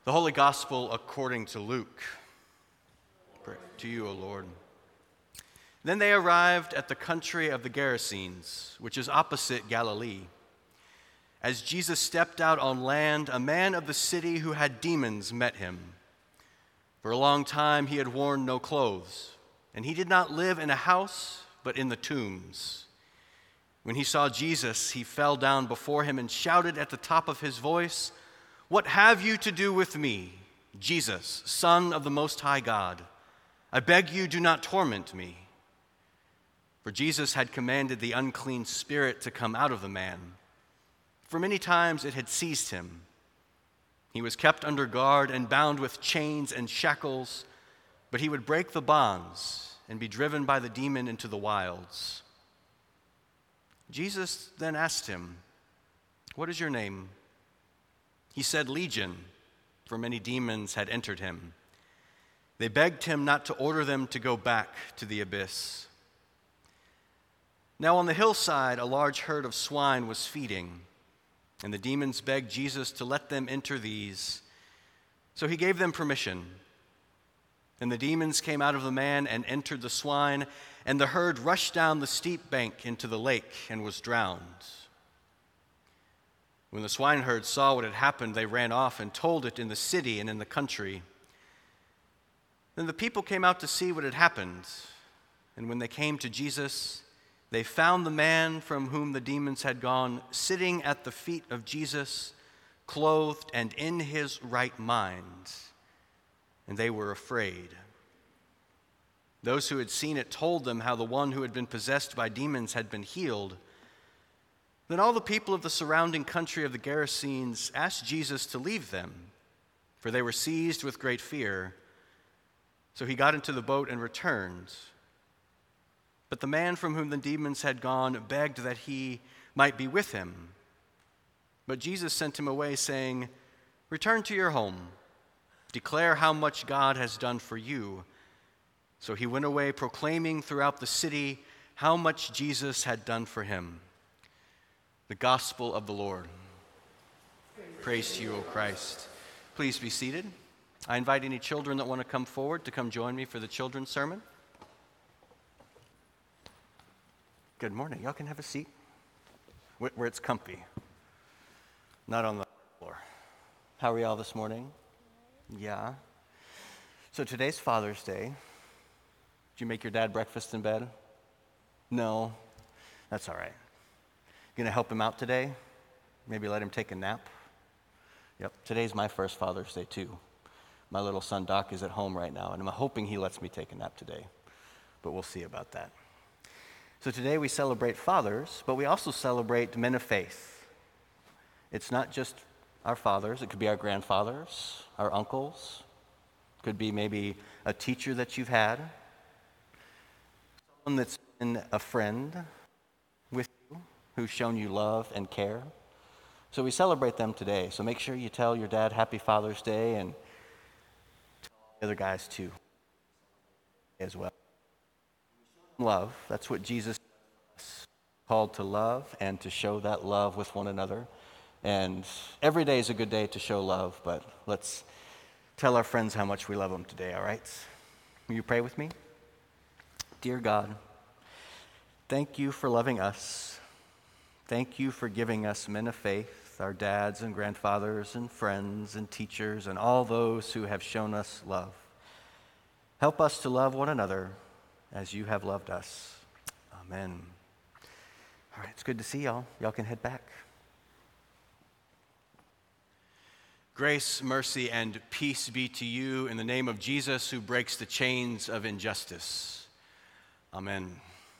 The Holy Gospel according to Luke. Pray to you, O Lord. Then they arrived at the country of the Gerasenes, which is opposite Galilee. As Jesus stepped out on land, a man of the city who had demons met him. For a long time he had worn no clothes, and he did not live in a house, but in the tombs. When he saw Jesus, he fell down before him and shouted at the top of his voice, "What have you to do with me, Jesus, Son of the Most High God? I beg you, do not torment me." For Jesus had commanded the unclean spirit to come out of the man. For many times it had seized him. He was kept under guard and bound with chains and shackles, but he would break the bonds and be driven by the demon into the wilds. Jesus then asked him, "What is your name?" He said, "Legion," for many demons had entered him. They begged him not to order them to go back to the abyss. Now on the hillside, a large herd of swine was feeding, and the demons begged Jesus to let them enter these. So he gave them permission. And the demons came out of the man and entered the swine, and the herd rushed down the steep bank into the lake and was drowned. When the swineherd saw what had happened, they ran off and told it in the city and in the country. Then the people came out to see what had happened, and when they came to Jesus, they found the man from whom the demons had gone sitting at the feet of Jesus, clothed and in his right mind, and they were afraid. Those who had seen it told them how the one who had been possessed by demons had been healed. Then all the people of the surrounding country of the Gerasenes asked Jesus to leave them, for they were seized with great fear. So he got into the boat and returned. But the man from whom the demons had gone begged that he might be with him. But Jesus sent him away, saying, "Return to your home. Declare how much God has done for you." So he went away proclaiming throughout the city how much Jesus had done for him. The Gospel of the Lord. Praise to you, O Christ. Please be seated. I invite any children that want to come forward to come join me for the children's sermon. Good morning. Y'all can have a seat where it's comfy, not on the floor. How are y'all this morning? Yeah. So today's Father's Day. Did you make your dad breakfast in bed? No. That's all right. Going to help him out today? Maybe let him take a nap? Yep, today's my first Father's Day too. My little son Doc is at home right now, and I'm hoping he lets me take a nap today, but we'll see about that. So today we celebrate fathers, but we also celebrate men of faith. It's not just our fathers, it could be our grandfathers, our uncles, could be maybe a teacher that you've had, someone that's been a friend with you, who's shown you love and care. So we celebrate them today. So make sure you tell your dad Happy Father's Day and tell the other guys too as well. Love, that's what Jesus called to love and to show that love with one another. And every day is a good day to show love, but let's tell our friends how much we love them today, all right? Will you pray with me? Dear God, thank you for loving us. Thank you for giving us men of faith, our dads and grandfathers and friends and teachers and all those who have shown us love. Help us to love one another as you have loved us. Amen. All right, it's good to see y'all. Y'all can head back. Grace, mercy, and peace be to you in the name of Jesus, who breaks the chains of injustice. Amen.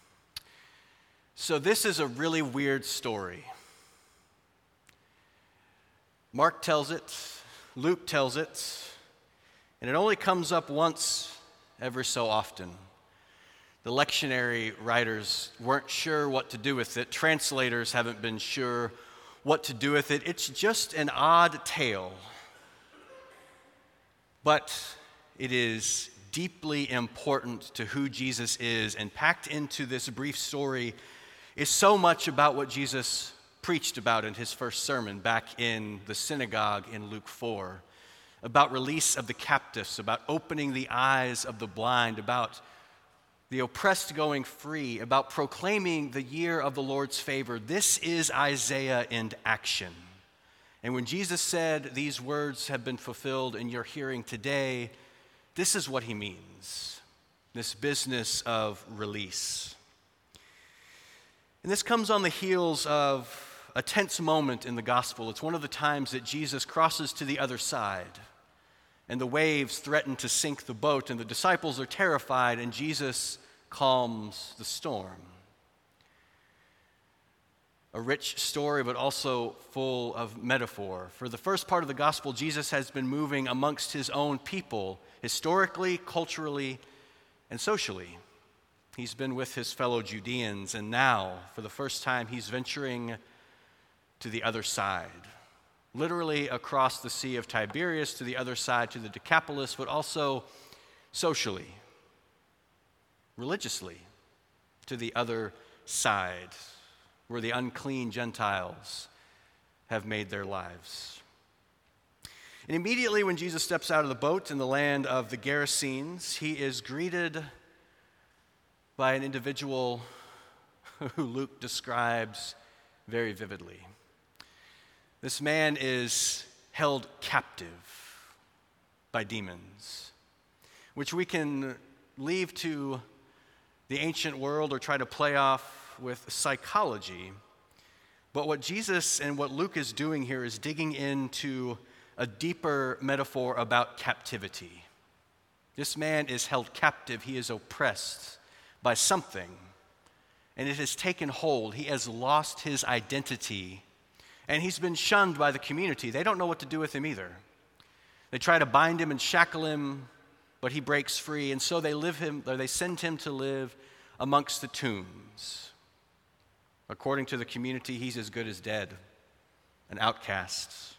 So this is a really weird story. Mark tells it, Luke tells it, and it only comes up once every so often. The lectionary writers weren't sure what to do with it. Translators haven't been sure what to do with it. It's just an odd tale. But it is deeply important to who Jesus is, and packed into this brief story is so much about what Jesus preached about in his first sermon back in the synagogue in Luke 4. about release of the captives, about opening the eyes of the blind, about the oppressed going free, about proclaiming the year of the Lord's favor. This is Isaiah in action. And when Jesus said, "These words have been fulfilled in your hearing today," this is what he means, this business of release. And this comes on the heels of a tense moment in the gospel. It's one of the times that Jesus crosses to the other side, and the waves threaten to sink the boat, and the disciples are terrified, and Jesus calms the storm. A rich story, but also full of metaphor. For the first part of the gospel, Jesus has been moving amongst his own people, historically, culturally, and socially. He's been with his fellow Judeans, and now, for the first time, he's venturing to the other side, literally across the Sea of Tiberias to the other side, to the Decapolis, but also socially, religiously, to the other side, where the unclean Gentiles have made their lives. And immediately when Jesus steps out of the boat in the land of the Gerasenes, he is greeted by an individual who Luke describes very vividly. This man is held captive by demons, which we can leave to the ancient world or try to play off with psychology. But what Jesus and what Luke is doing here is digging into a deeper metaphor about captivity. This man is held captive. He is oppressed by something, and it has taken hold. He has lost his identity, and he's been shunned by the community. They don't know what to do with him either. They try to bind him and shackle him, but he breaks free, and so they send him to live amongst the tombs. According to the community, he's as good as dead, an outcast.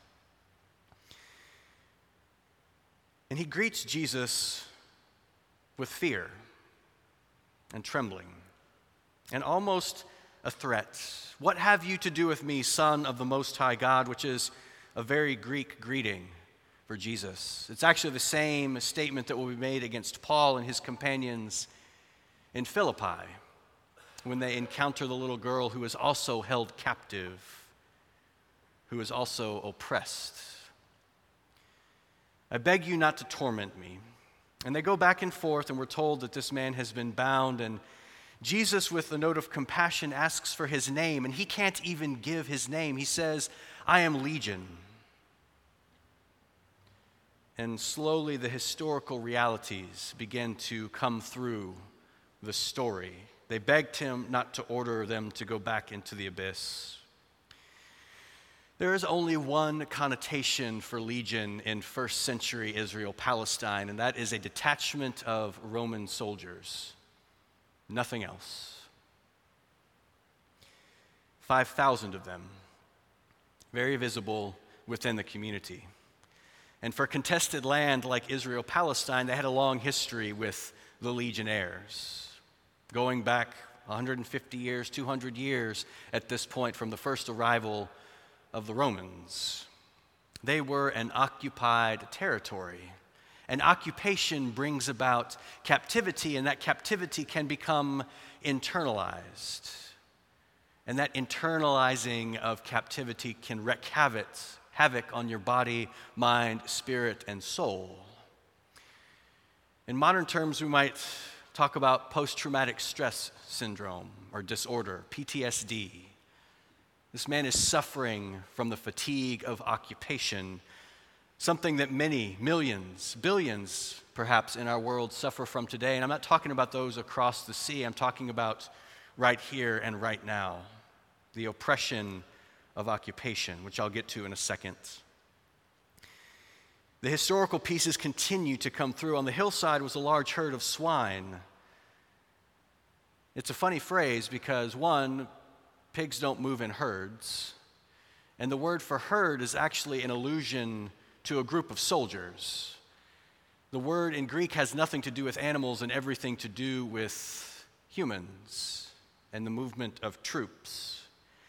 And he greets Jesus with fear and trembling and almost a threat. "What have you to do with me, Son of the Most High God?" which is a very Greek greeting for Jesus. It's actually the same statement that will be made against Paul and his companions in Philippi when they encounter the little girl who is also held captive, who is also oppressed. "I beg you not to torment me." And they go back and forth, and we're told that this man has been bound, and Jesus, with a note of compassion, asks for his name, and he can't even give his name. He says, "I am Legion." And slowly the historical realities begin to come through the story. They begged him not to order them to go back into the abyss. There is only one connotation for legion in first century Israel, Palestine, and that is a detachment of Roman soldiers. Nothing else. 5,000 of them, very visible within the community. And for contested land like Israel, Palestine, they had a long history with the legionnaires, going back 150 years, 200 years at this point from the first arrival of the Romans. They were an occupied territory. An occupation brings about captivity, and that captivity can become internalized. And that internalizing of captivity can wreak havoc on your body, mind, spirit, and soul. In modern terms, we might talk about post-traumatic stress syndrome or disorder, PTSD. This man is suffering from the fatigue of occupation, something that many, millions, billions perhaps in our world suffer from today. And I'm not talking about those across the sea. I'm talking about right here and right now, the oppression of occupation, which I'll get to in a second. The historical pieces continue to come through. On the hillside was a large herd of swine. It's a funny phrase because, one, pigs don't move in herds, and the word for herd is actually an allusion to a group of soldiers. The word in Greek has nothing to do with animals and everything to do with humans and the movement of troops.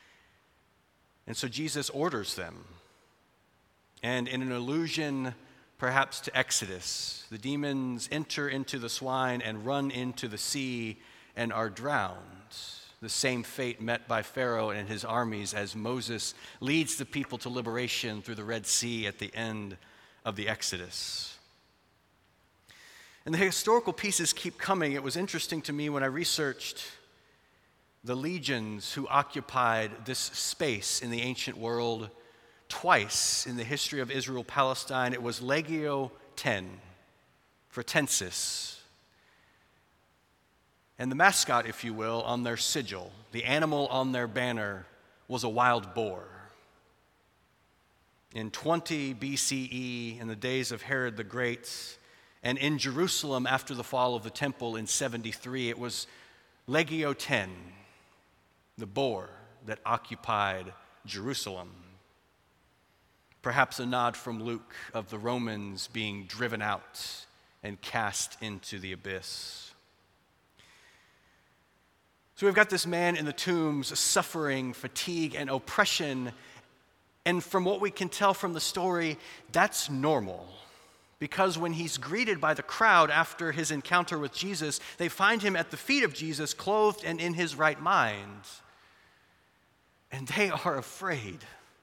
And so Jesus orders them. And in an allusion perhaps to Exodus. The demons enter into the swine and run into the sea and are drowned. The same fate met by Pharaoh and his armies as Moses leads the people to liberation through the Red Sea at the end of the Exodus. And the historical pieces keep coming. It was interesting to me when I researched the legions who occupied this space in the ancient world. Twice in the history of Israel-Palestine, it was Legio 10, Fretensis. And the mascot, if you will, on their sigil, the animal on their banner, was a wild boar. In 20 BCE, in the days of Herod the Great, and in Jerusalem after the fall of the temple in 73, it was Legio 10, the boar that occupied Jerusalem. Perhaps a nod from Luke of the Romans being driven out and cast into the abyss. So we've got this man in the tombs suffering fatigue and oppression, and from what we can tell from the story, that's normal. Because when he's greeted by the crowd after his encounter with Jesus, they find him at the feet of Jesus, clothed and in his right mind. And they are afraid.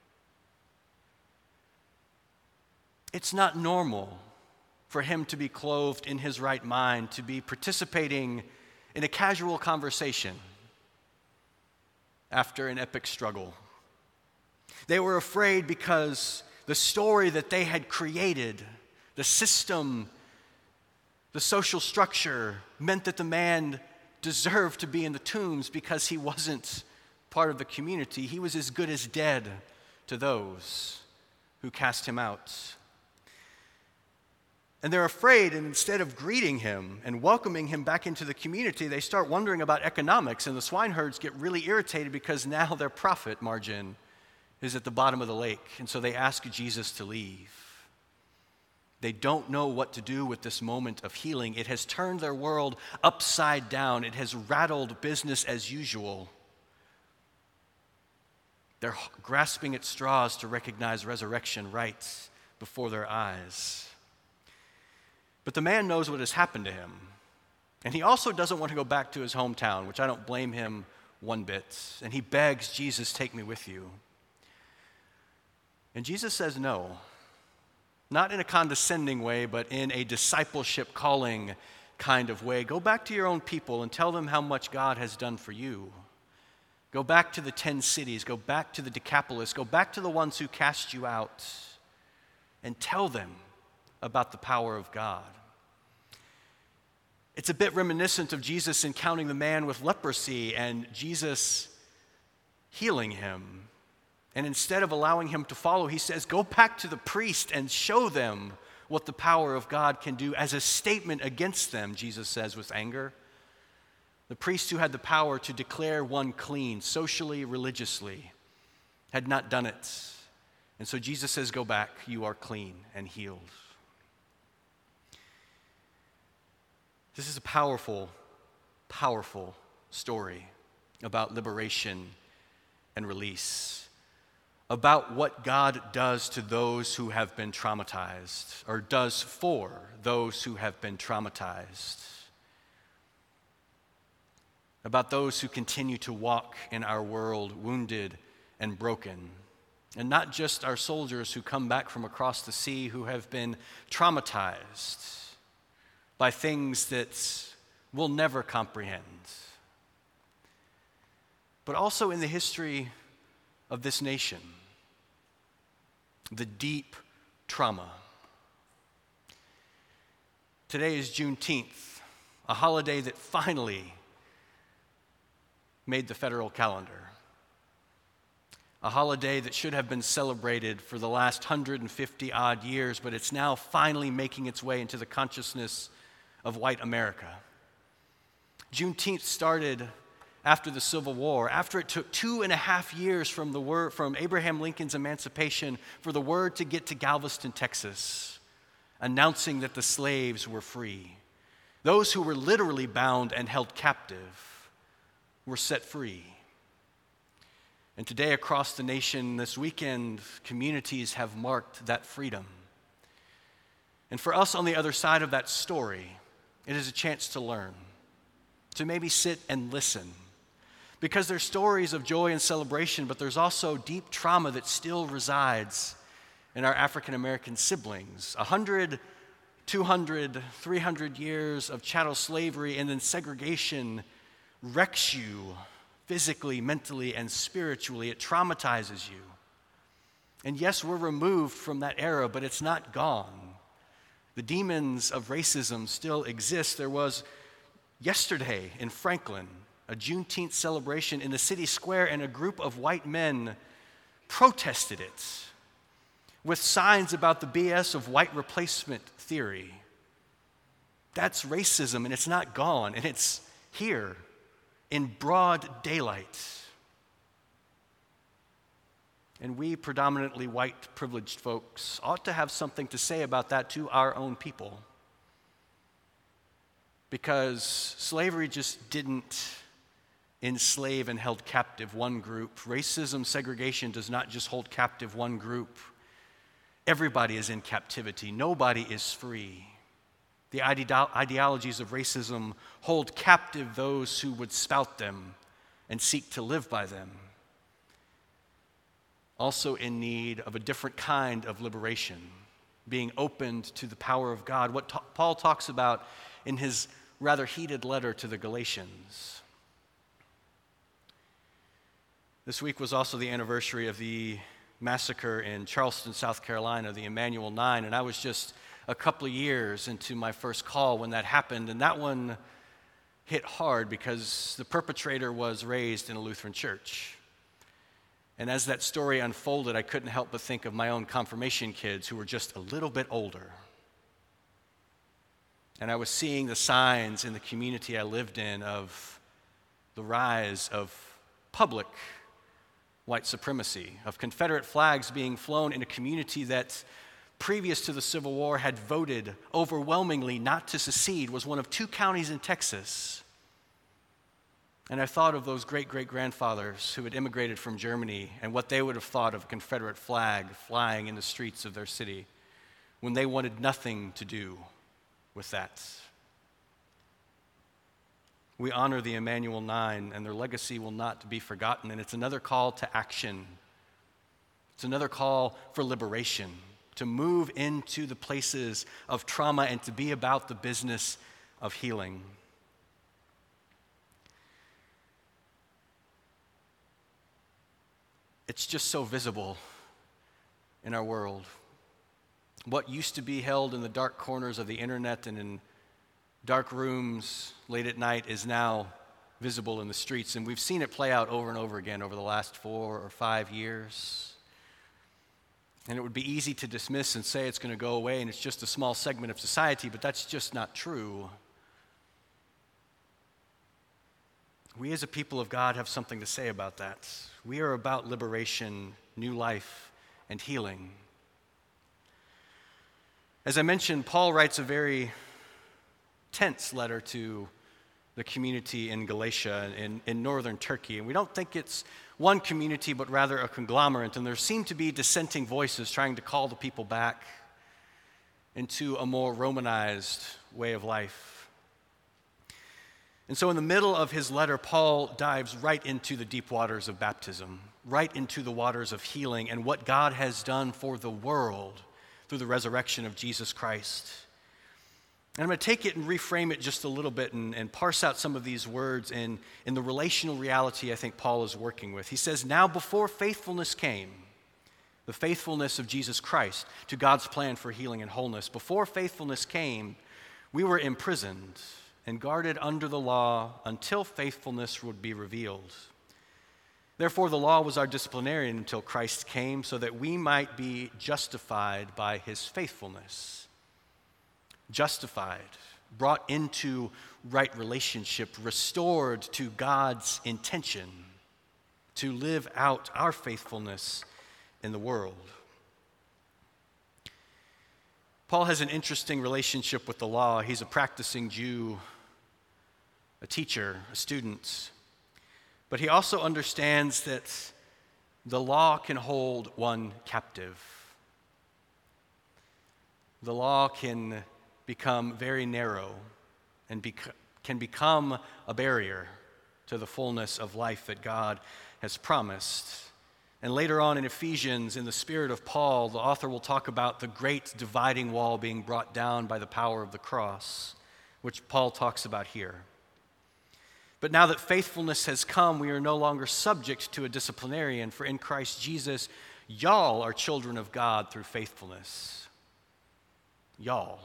It's not normal for him to be clothed in his right mind, to be participating in a casual conversation after an epic struggle. They were afraid because the story that they had created, the system, the social structure, meant that the man deserved to be in the tombs because he wasn't part of the community. He was as good as dead to those who cast him out. And they're afraid, and instead of greeting him and welcoming him back into the community, they start wondering about economics, and the swineherds get really irritated because now their profit margin is at the bottom of the lake, and so they ask Jesus to leave. They don't know what to do with this moment of healing. It has turned their world upside down. It has rattled business as usual. They're grasping at straws to recognize resurrection right before their eyes. But the man knows what has happened to him. And he also doesn't want to go back to his hometown, which I don't blame him one bit. And he begs, Jesus, take me with you. And Jesus says no. Not in a condescending way, but in a discipleship calling kind of way. Go back to your own people and tell them how much God has done for you. Go back to the 10 cities. Go back to the Decapolis. Go back to the ones who cast you out and tell them about the power of God. It's a bit reminiscent of Jesus encountering the man with leprosy and Jesus healing him. And instead of allowing him to follow, he says, go back to the priest and show them what the power of God can do as a statement against them, Jesus says with anger. The priest who had the power to declare one clean, socially, religiously, had not done it. And so Jesus says, go back, you are clean and healed. This is a powerful, powerful story about liberation and release, about what God does to those who have been traumatized, or does for those who have been traumatized, about those who continue to walk in our world wounded and broken, and not just our soldiers who come back from across the sea who have been traumatized by things that we'll never comprehend, but also in the history of this nation, the deep trauma. Today is Juneteenth, a holiday that finally made the federal calendar, a holiday that should have been celebrated for the last 150 odd years, but it's now finally making its way into the consciousness of white America. Juneteenth started after the Civil War, after it took 2.5 years from Abraham Lincoln's emancipation for the word to get to Galveston, Texas, announcing that the slaves were free. Those who were literally bound and held captive were set free. And today across the nation, this weekend, communities have marked that freedom. And for us on the other side of that story, it is a chance to learn, to maybe sit and listen. Because there's stories of joy and celebration, but there's also deep trauma that still resides in our African American siblings. 100, 200, 300 years of chattel slavery and then segregation wrecks you physically, mentally, and spiritually. It traumatizes you. And yes, we're removed from that era, but it's not gone. The demons of racism still exist. There was yesterday in Franklin a Juneteenth celebration in the city square, and a group of white men protested it with signs about the BS of white replacement theory. That's racism, and it's not gone, and it's here in broad daylight. And we predominantly white privileged folks ought to have something to say about that to our own people. Because slavery just didn't enslave and held captive one group. Racism, segregation does not just hold captive one group. Everybody is in captivity. Nobody is free. The ideologies of racism hold captive those who would spout them and seek to live by them. Also in need of a different kind of liberation, being opened to the power of God. What Paul talks about in his rather heated letter to the Galatians. This week was also the anniversary of the massacre in Charleston, South Carolina, the Emanuel 9, and I was just a couple of years into my first call when that happened, and that one hit hard because the perpetrator was raised in a Lutheran church. And as that story unfolded, I couldn't help but think of my own confirmation kids who were just a little bit older. And I was seeing the signs in the community I lived in of the rise of public white supremacy, of Confederate flags being flown in a community that previous to the Civil War had voted overwhelmingly not to secede, was one of 2 counties in Texas. And I thought of those great-great-grandfathers who had immigrated from Germany and what they would have thought of a Confederate flag flying in the streets of their city when they wanted nothing to do with that. We honor the Emanuel 9, and their legacy will not be forgotten, and it's another call to action. It's another call for liberation, to move into the places of trauma and to be about the business of healing. It's just so visible in our world. What used to be held in the dark corners of the internet and in dark rooms late at night is now visible in the streets, and we've seen it play out over and over again over the last 4 or 5 years. And it would be easy to dismiss and say it's going to go away and it's just a small segment of society, but that's just not true. We as a people of God have something to say about that. We are about liberation, new life, and healing. As I mentioned, Paul writes a very tense letter to the community in Galatia, in northern Turkey. And we don't think it's one community, but rather a conglomerate. And there seem to be dissenting voices trying to call the people back into a more Romanized way of life. And so in the middle of his letter, Paul dives right into the deep waters of baptism, right into the waters of healing and what God has done for the world through the resurrection of Jesus Christ. And I'm going to take it and reframe it just a little bit and parse out some of these words in the relational reality I think Paul is working with. He says, now before faithfulness came, the faithfulness of Jesus Christ to God's plan for healing and wholeness, before faithfulness came, we were imprisoned and guarded under the law until faithfulness would be revealed. Therefore, the law was our disciplinarian until Christ came so that we might be justified by his faithfulness. Justified, brought into right relationship, restored to God's intention to live out our faithfulness in the world. Paul has an interesting relationship with the law. He's a practicing Jew, a teacher, a student. But he also understands that the law can hold one captive. the law can become very narrow and can become a barrier to the fullness of life that God has promised. And later on in Ephesians, in the spirit of Paul, the author will talk about the great dividing wall being brought down by the power of the cross, which Paul talks about here. But now that faithfulness has come, we are no longer subject to a disciplinarian, for in Christ Jesus, y'all are children of God through faithfulness. Y'all.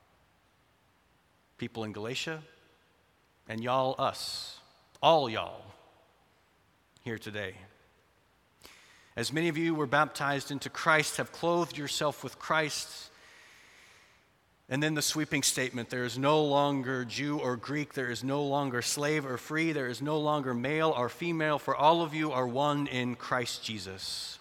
People in Galatia, and y'all, us. All y'all here today. As many of you were baptized into Christ, have clothed yourself with Christ. And then the sweeping statement, there is no longer Jew or Greek, there is no longer slave or free, there is no longer male or female, for all of you are one in Christ Jesus.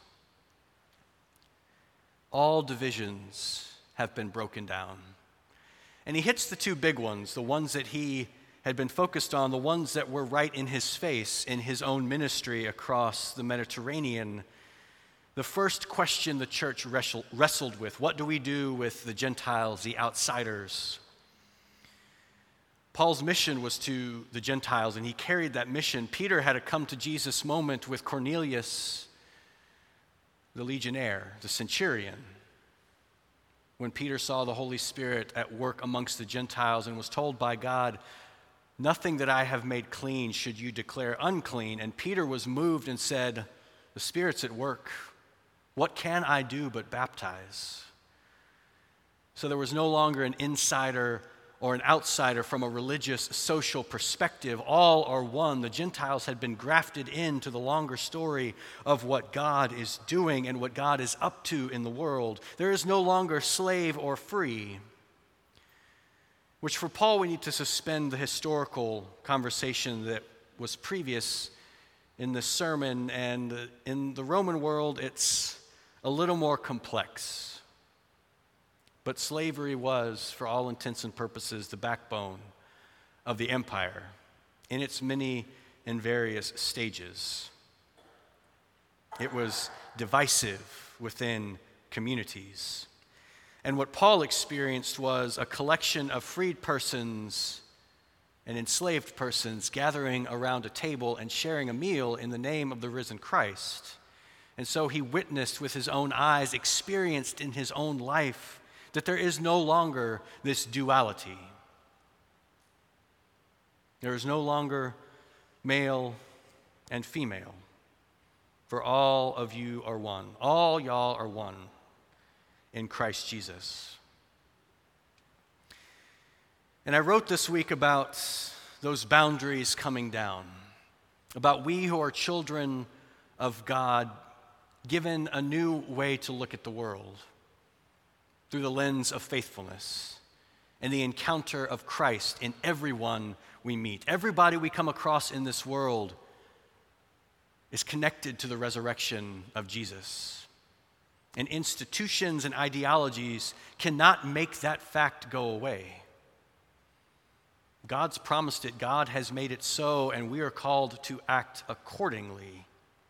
All divisions have been broken down. And he hits the two big ones, the ones that he had been focused on, the ones that were right in his face in his own ministry across the Mediterranean. The first question the church wrestled with, what do we do with the Gentiles, the outsiders? Paul's mission was to the Gentiles, and he carried that mission. Peter had a come to Jesus moment with Cornelius, the legionnaire, the centurion, when Peter saw the Holy Spirit at work amongst the Gentiles and was told by God, nothing that I have made clean should you declare unclean. And Peter was moved and said, the Spirit's at work. What can I do but baptize? So there was no longer an insider or an outsider from a religious, social perspective. All are one. The Gentiles had been grafted into the longer story of what God is doing and what God is up to in the world. There is no longer slave or free, which for Paul we need to suspend the historical conversation that was previous in this sermon. And in the Roman world, it's a little more complex. But slavery was, for all intents and purposes, the backbone of the empire in its many and various stages. It was divisive within communities. And what Paul experienced was a collection of freed persons and enslaved persons gathering around a table and sharing a meal in the name of the risen Christ. And so he witnessed with his own eyes, experienced in his own life, that there is no longer this duality. There is no longer male and female, for all of you are one. All y'all are one in Christ Jesus. And I wrote this week about those boundaries coming down, about we who are children of God, given a new way to look at the world through the lens of faithfulness and the encounter of Christ in everyone we meet. Everybody we come across in this world is connected to the resurrection of Jesus. And institutions and ideologies cannot make that fact go away. God's promised it, God has made it so, and we are called to act accordingly.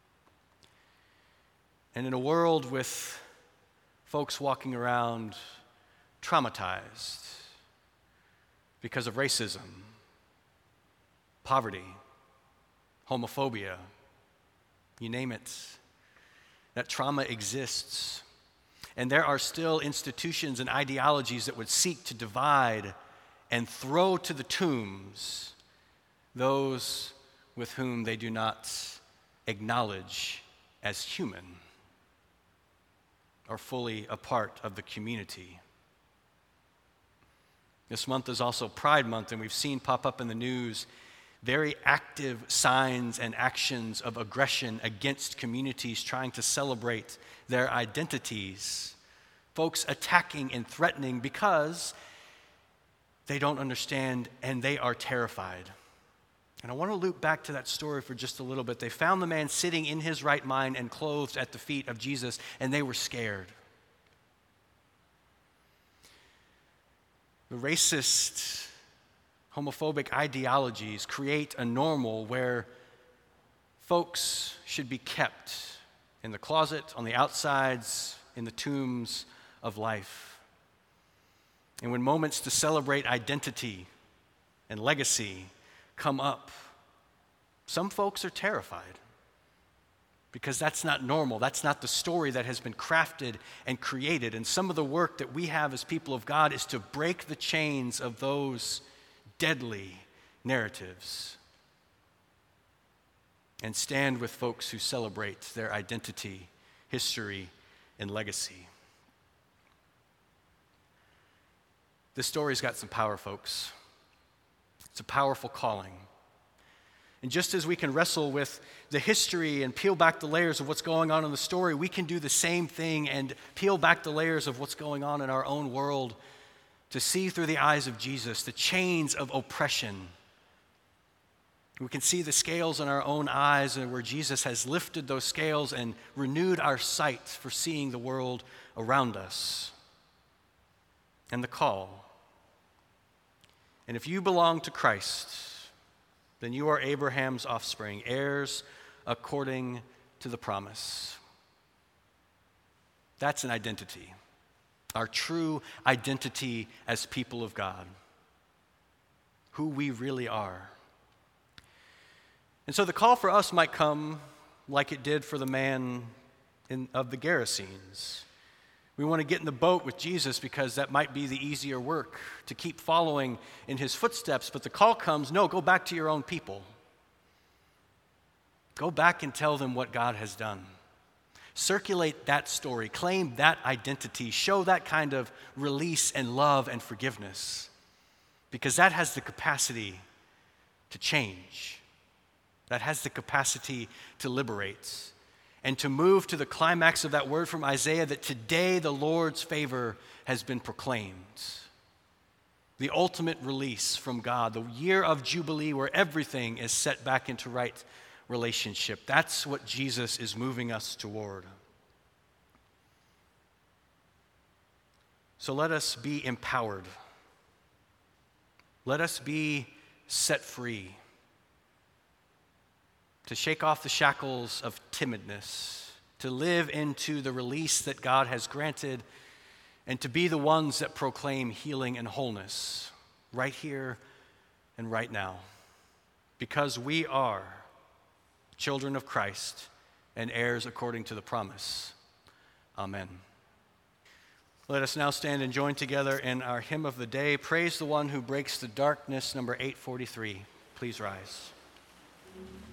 And in a world with folks walking around traumatized because of racism, poverty, homophobia, you name it, that trauma exists. And there are still institutions and ideologies that would seek to divide and throw to the tombs those with whom they do not acknowledge as human or fully a part of the community. This month is also Pride Month, and we've seen pop up in the news very active signs and actions of aggression against communities trying to celebrate their identities. Folks attacking and threatening because they don't understand and they are terrified. And I want to loop back to that story for just a little bit. They found the man sitting in his right mind and clothed at the feet of Jesus, and they were scared. The racist, homophobic ideologies create a normal where folks should be kept in the closet, on the outsides, in the tombs of life. And when moments to celebrate identity and legacy come up, some folks are terrified because that's not normal. That's not the story that has been crafted and created. And some of the work that we have as people of God is to break the chains of those deadly narratives and stand with folks who celebrate their identity, history, and legacy. This story's got some power, folks. It's a powerful calling. And just as we can wrestle with the history and peel back the layers of what's going on in the story, we can do the same thing and peel back the layers of what's going on in our own world to see through the eyes of Jesus the chains of oppression. We can see the scales in our own eyes and where Jesus has lifted those scales and renewed our sight for seeing the world around us. And the call. And if you belong to Christ, then you are Abraham's offspring, heirs according to the promise. That's an identity, our true identity as people of God, who we really are. And so the call for us might come like it did for the man of the Gerasenes. We want to get in the boat with Jesus because that might be the easier work, to keep following in his footsteps. But the call comes, no, go back to your own people. Go back and tell them what God has done. Circulate that story, claim that identity, show that kind of release and love and forgiveness, because that has the capacity to change. That has the capacity to liberate and to move to the climax of that word from Isaiah that today the Lord's favor has been proclaimed. The ultimate release from God, the year of Jubilee where everything is set back into right relationship. That's what Jesus is moving us toward. So let us be empowered. Let us be set free to shake off the shackles of timidness, to live into the release that God has granted, and to be the ones that proclaim healing and wholeness right here and right now, because we are children of Christ and heirs according to the promise. Amen. Let us now stand and join together in our hymn of the day, Praise the One Who Breaks the Darkness, number 843. Please rise.